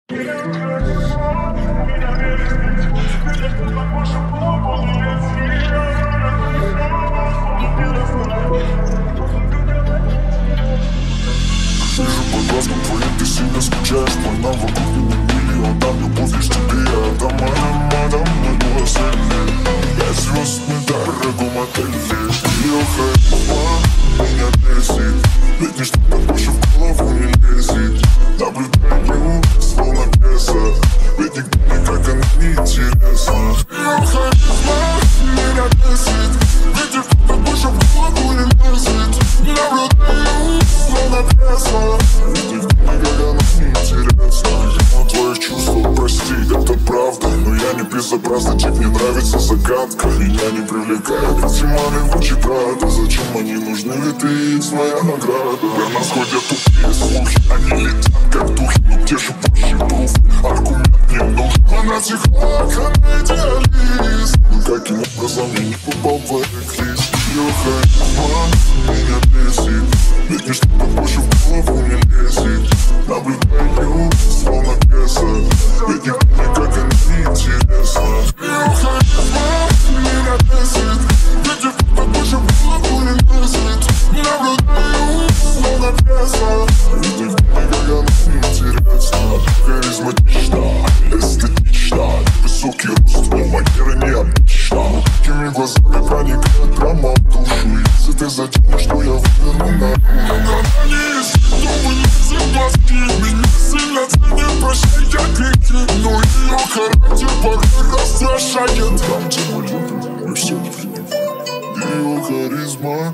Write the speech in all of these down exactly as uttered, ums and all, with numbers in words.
Вижу по глазкам твоим, ты сильно скучаешь по нам. Вокруг меня миллион, там любовь лишь тебе. Я дома, дома, домой, мой сильный. Пять звезд медаль в дорогом отеле. Йо-хэ, меня бесит. Ведь ничто так больше в голову не лезет. Наблюдаю, словно пьеса. Ведь никто никак она не интересна. Йо-хэ, меня бесит. Ведь ничто так больше в голову не лезет. Наблюдаю, словно пьеса. Ведь никто никак она не интересна. Но твоих чувств простить, это правда. Но я не безобразный, мне нравится загадка. Меня не привлекает эти маленькие правда. Зачем они нужны, ведь ты есть моя награда. Про нас ходят тупые слухи, они летят как духи. Но где же больше пруф, аргумент не нужен. Она психолог, она идеалист. Но каким образом я не попал в трек-лист? Йо-хэ, меня бесит. Ведь ничто так больше в голову не лезет. Наблюдаю, словно пьеса. Ведь никто никак она не интересна. Йо-хэ, меня бесит. Ведь ничто так больше в голову не лезет. Наблюдаю, словно пьеса. Ведь никто никак она не интересна. Харизматично, эстетично. Высокий рост, но манера необычна. Такими глазами проникает прямо в душу. Если ты затянешь, что я выверну на она не есть, кто вынесет глазки. Меня сильно ценит, прощай, я крики. Но ее характер порой раздражает. Там, где мы любим, мы все любим. Ее харизма.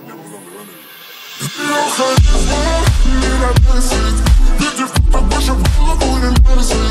Ее харизма меня бесит. Ведь никто так больше в голову не лезет.